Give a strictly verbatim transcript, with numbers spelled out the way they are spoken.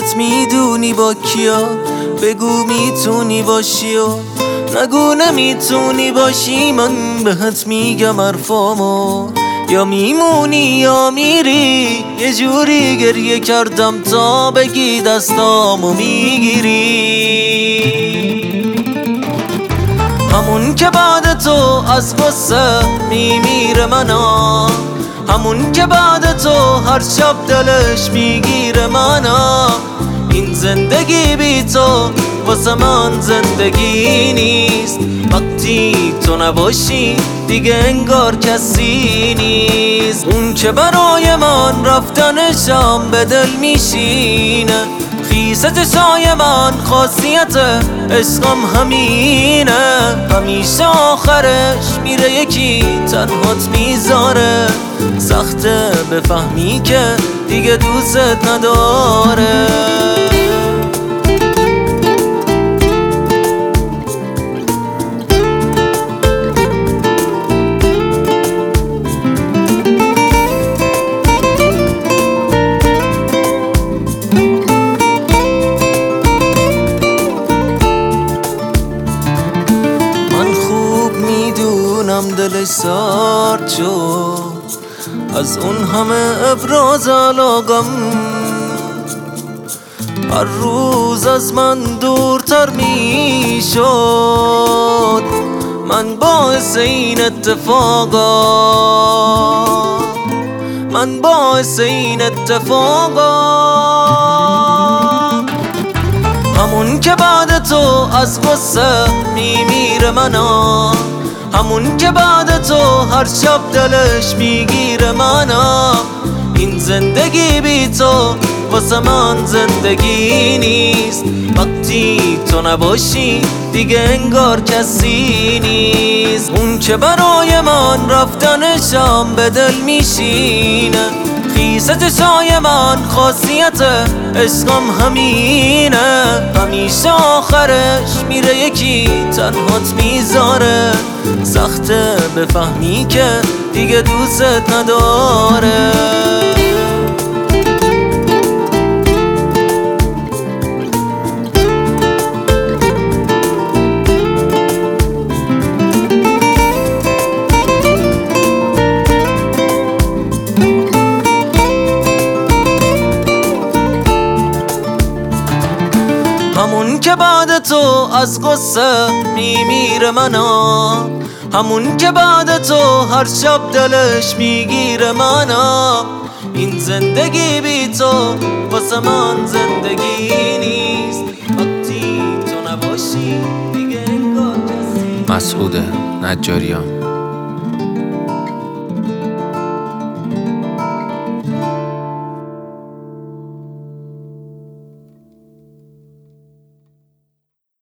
خودت میدونی با کیا، بگو میتونی باشی و نگو نمیتونی باشی. من بهت میگم حرفامو، یا میمونی یا میری. یه جوری گریه کردم تا بگی دستامو میگیری. همون که بعد تو از غصه میمیره منو، همون که بعد تو هر شب دلش میگیره منو. این زندگی بی تو واسه من زندگی نیست. وقتی تو نباشی دیگه انگار کسی نیست. اون که برای من رفتنشم به دل میشینه، خیسه چشای من خاصیت عشقم همینه. همیشه آخرش میره یکی تنهات میذاره، سخته بفهمی که دیگه دوست نداره. دلش سرد شد از اون همه ابراز علاقم، هر روز از من دورتر می شد. من باعث این اتفاقا، من باعث این اتفاقا. همون که بعد تو از غصه میمیره منو، همون که بعد تو هر شب دلش میگیره منو. این زندگی بی تو واسه من زندگی نیست. وقتی تو نباشی دیگه انگار کسی نیست. اون که برای من رفتنشم به دل میشینه، خیسه چشای من خاصیت عشقم همینه. همیشه آخرش میره یکی تنهات میذاره، سخته بفهمی که دیگه دوست نداره. همون که بعد تو از غصه میمیره منو، همون که بعد تو هر شب دلش میگیره منو. این زندگی بی تو واسه من زندگی نیست. وقتی تو نباشی دیگه انگار کسی. مسعود نجاریان.